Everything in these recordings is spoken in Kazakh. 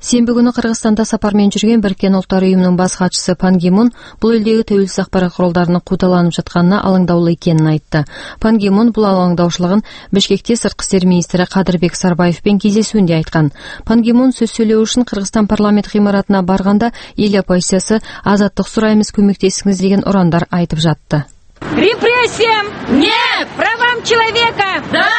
Сенбі күні Қырғызстанда сапармен жүрген Біріккен ұлттар ұйымының бас хатшысы Пан Ги Мун бұл елдегі тәуелсіз ақпарат құралдарының қудаланып жатқанына алаңдаулы екенін айтты. Пан Ги Мун бұл алаңдаушылығын Бішкекте сыртқы істер министрі Қадырбек Сарбаевпен кездесуінде айтқан. Пан Ги Мун сөз сөйлеу үшін Қырғызстан парламент ғимаратына барғанда ел оппозициясы азаттық сұраймыз, көмектесіңіз деген ұрандар айтып жатты. Репрессиям нет! Правам человека да!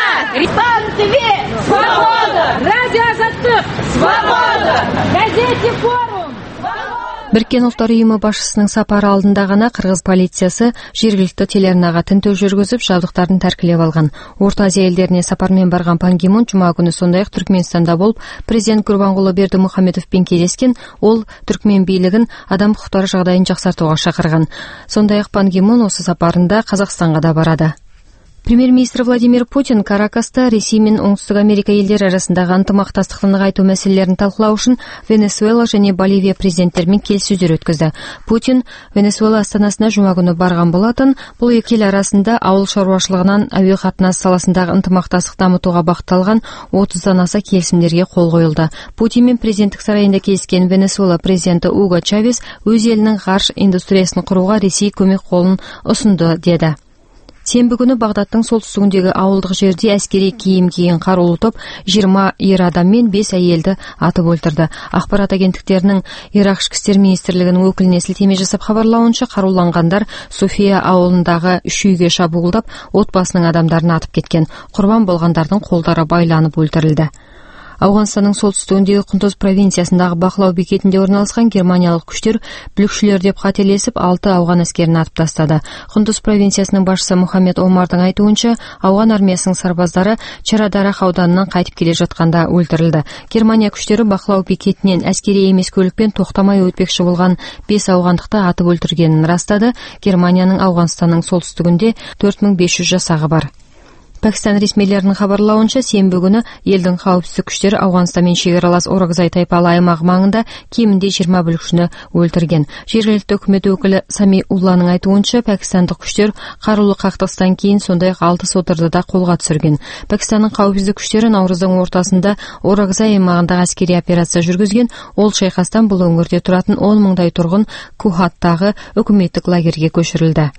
Свобода! Радио Азаттық! Свобода! Газете Форум! Біріккен ұлттар ұйымы басшысының сапары алдында ғана қырғыз полициясы жергілікті телеарнаға тінту жүргізіп, жабдықтарын тәркілеп алған. Орта Азия елдеріне сапармен барған Пан Ги Мун жұма күні сондай-ақ Түркменстанда болып, президент Гурбангулы Бердімұхамедовпен кездескен. Ол Түркмен билігін адам құқықтары жағдайын жақсартуға шақырған. Сондай-ақ Пан Ги Мун осы сапарында Қазақстанға да барады. Премьер-министр Владимир Путин Каракаста Ресей мен Оңтүстік Америка елдері арасындағы ынтымақтастықты нығайту мәселелерін талқылау үшін Венесуэла және Боливия президенттерімен келіссөздер өткізді. Путин Венесуэла астанасына жұма күні барған болатын. Бұл екі ел арасында ауыл шаруашылығынан әуе қатынасы саласындағы ынтымақтастық дамытуға бағытталған 30-дан аса келісімдерге қол қойылды. Путин мен президенттік сарайында кездескен Венесуэла президенті Уго Чавес өз елінің ғарыш индустриясын құруға Ресей көмек қолын ұсынды деді. Сенбі күні Бағдаттың солтүстігіндегі ауылдық жерде әскери киім киген қарулы топ 20 ер адам мен 5 әйелді атып өлтірді. Ақпарат агенттіктерінің Ирак ішкі істер министрлігінің өкіліне сілтеме жасап хабарлауынша, қаруланғандар София ауылындағы 3 үйге шабуылдап, отбасының адамдарын атып кеткен. Құрбан болғандардың қолдары байланып өлтірілді. Ауғанстанның солтүстігіндегі Құндыз провинциясындағы бақылау бекетінде орналасқан германиялық күштер бүлікшілер деп қателесіп 6 ауған әскерін атып тастады. Құндыз провинциясының басшысы Мұхаммед Омардың айтуынша, ауған армиясының сарбаздары Чарадарах ауданынан қайтып келе жатқанда өлтірілді. Германия күштері бақылау бекетінен әскери емес көлікпен тоқтамай өтпекші болған 5 ауғандықты атып өлтіргенін растады. Германияның Ауғанстанның солтүстігінде 4500 жасағы бар. Пәкістан ресмилерінің хабарлауынша, сенбі күні елдің қауіпсіздік күштері Ауғанстанмен шекаралас Оракзай тайпалы аймағы маңында кемінде 20 бүлікшіні өлтірген. Жергілікті үкімет өкілі Сами Улланың айтуынша, пәкістандық күштер қарулы қақтығыстан кейін сондай-ақ 6 содырды да қолға түсірген. Пәкістанның қауіпсіздік күштері наурыздың ортасында Оракзай аймағындағы әскери операция жүргізген. Ол шайқастан бұл өңірде тұратын 10 мыңдай тұрғын Кухаттағы үкіметтік лагерге көшірілді.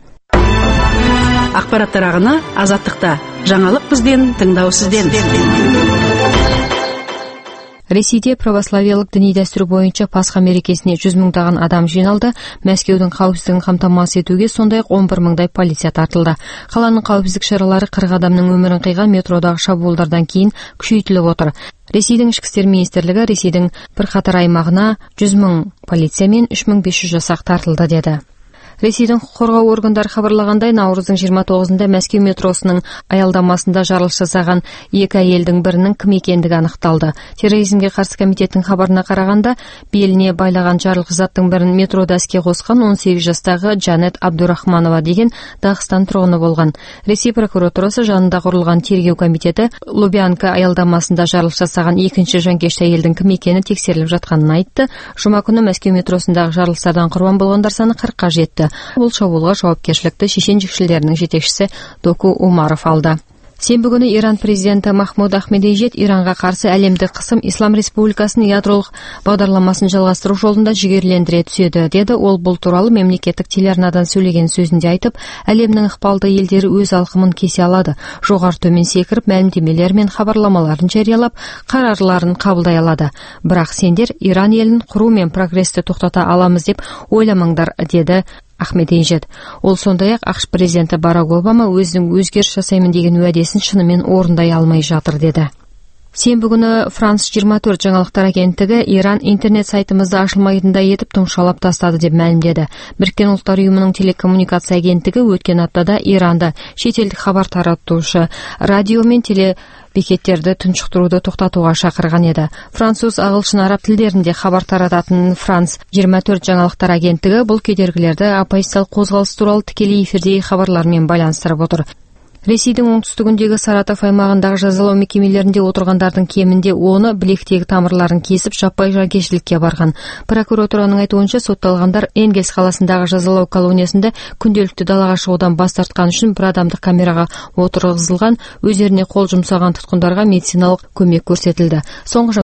Ақпараттар ағыны Азаттықта. Жаңалық бізден, тыңдау сізден. Ресейде православиялық діни дәстүр бойынша Пасха мерекесіне 100 мыңдаған адам жиналды. Мәскеудің қауіпсіздігін қамтамасыз етуге сондай-ақ 11 мыңдай полиция тартылды. Қаланың қауіпсіздік шаралары 40 адамның өмірін қиған метродағы шабуылдардан кейін күшейтіліп отыр. Ресейдің ішкі істер министрлігі Ресейдің бірқатар аймағына 100 мың полиция мен 3500 жасақ тартылды деді. Ресейдің құқық қорғау органдары хабарлағандай, наурыздың 29-ында Мәскеу метросының аялдамасында жарылыс жасаған 2 әйелдің бірінің кім екендігі анықталды. Терроризмге қарсы комитеттің хабарына қарағанда, беліне байлаған жарылғыш заттың бірін метрода іске қосқан 18 жастағы Джанет Абдурахманова деген Дағыстан тұрғыны болған. Ресей прокуратурасы жанында құрылған тергеу комитеті Лубянка аялдамасында жарылыс жасаған екінші жанкешті әйелдің кім екені тексеріліп жатқанын айтты. Жұма күні Мәскеу метросындағы жарылыстардан құрбан болғандар саны 40-қа жетті. Бұл шабуылға жауапкершілікті шешен жікшілерінің жетекшісі Доку Умаров алды. Сенбі күні Иран президенті Махмуд Ахмединежад Иранға қарсы әлемдік қысым Ислам Республикасының ядролық бағдарламасын жалғастыру жолында жігерлендіре түседі, деді. Ол бұл туралы мемлекеттік телеарнадан сөйлеген сөзінде айтып, әлемнің ықпалды елдері өз алқымын кесе алады, жоғары төмен секіріп, мәлімдемелер мен хабарламаларын жариялап, қарарларын қабылдай алады. Бірақ сендер Иран елін құру мен прогресті тоқтата аламыз деп ойламаңдар, деді Ахмединежад. Ол сондай-ақ ақш президенті Барак Обама өзінің өзгеріс жасаймын деген уәдесін шынымен орындай алмай жатыр, деді. Сенбі күні Франс 24 жаңалықтар агенттігі Иран интернет сайтымызды ашылмайтындай етіп тұмшалап тастады деп мәлімдеді. Біріккен ұлттар ұйымының телекоммуникация агенттігі өткен аптада Иранда шетелдік хабар таратушы радио мен бекеттерді тұншықтыруды тоқтатуға шақырған еді. Француз, ағылшын, араб тілдерінде хабар тарататын Франс 24 жаңалықтар агенттігі бұл кедергілерді оппозициялық қозғалыс туралы тікелей эфирдегі хабарлармен байланыстырып отыр. Ресейдің оңтүстігіндегі Саратов аймағындағы жазалау мекемелерінде отырғандардың кемінде 10-ы білектегі тамырларын кесіп жаппай жанкештілікке барған. Прокуратураның айтуынша, сотталғандар Энгельс қаласындағы жазалау колониясында күнделікті далаға шығудан бас тартқан үшін бір адамдық камераға отырғызылған, өздеріне қол жұмсаған тұтқындарға медициналық көмек көрсетілді. Соңғы